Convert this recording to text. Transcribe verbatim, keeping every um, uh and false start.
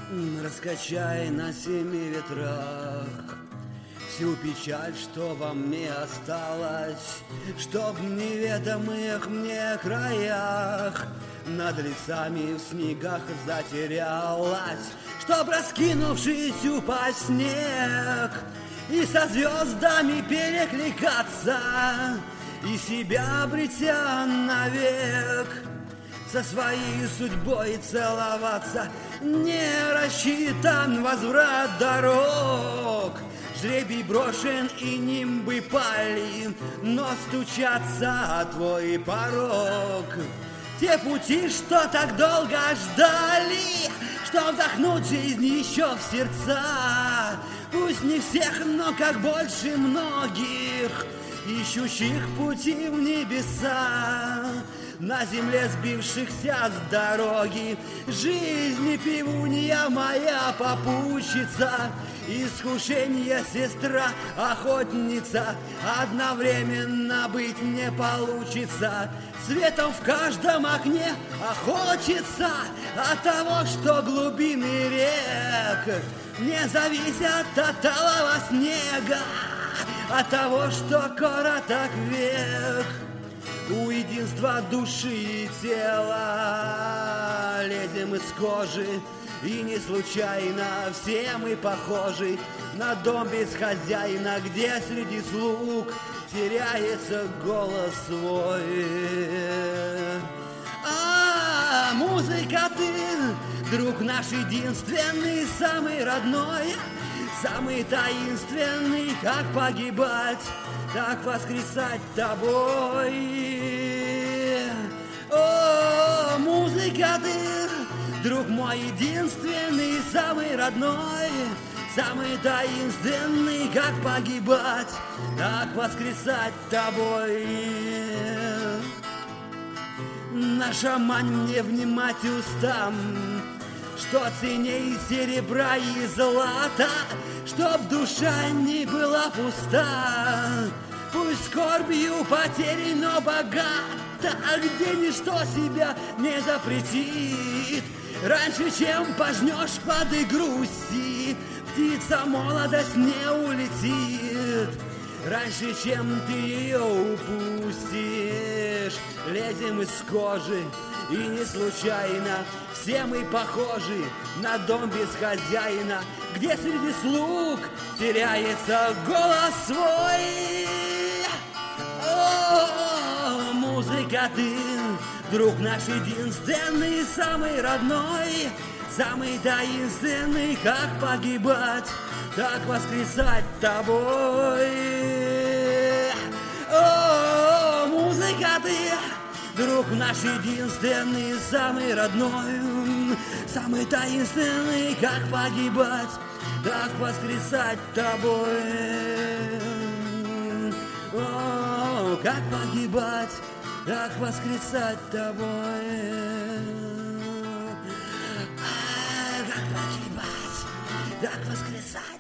Раскачай на семи ветрах всю печаль, что во мне осталась, чтоб в неведомых мне краях над лесами в снегах затерялась, чтоб, раскинувшись, упасть в снег и со звездами перекликаться, и себя обретя навек, со своей судьбой целоваться. Не рассчитан возврат дорог, жребий брошен и нимбы пали, но стучатся о твой порог. Те пути, что так долго ждали, что вдохнуть жизнь еще в сердца, пусть не всех, но как больше многих, ищущих пути в небеса, на земле сбившихся с дороги. Жизнь пивунья моя попутчица, искушение сестра, охотница, одновременно быть не получится. Светом в каждом окне охочется от того, что глубины рек не зависят от талого снега, от того, что короток век. У единства души и тела лезем из кожи, и не случайно все мы похожи на дом без хозяина, где среди слуг теряется голос свой. А, музыка, ты, друг наш единственный, самый родной, самый таинственный, как погибать, так воскресать тобой. О, музыка, ты, друг мой единственный, самый родной, самый таинственный, как погибать, так воскресать тобой. Наша мань мне внимать устам, что ценней серебра и злата, чтоб душа не была пуста, пусть скорбью потери, но богата, где ничто себя не запретит. Раньше, чем пожнешь плоды грусти, птица молодость не улетит. Раньше, чем ты ее упустишь, лезем из кожи, и не случайно все мы похожи на дом без хозяина, где среди слуг теряется голос свой. О, музыка, ты, друг наш единственный, самый родной, самый таинственный, как погибать, так воскресать тобой. О, музыка, ты, друг наш единственный, самый родной, самый таинственный, как погибать, так воскресать тобой. О, как погибать, так воскресать тобой. А, как погибать, так воскресать.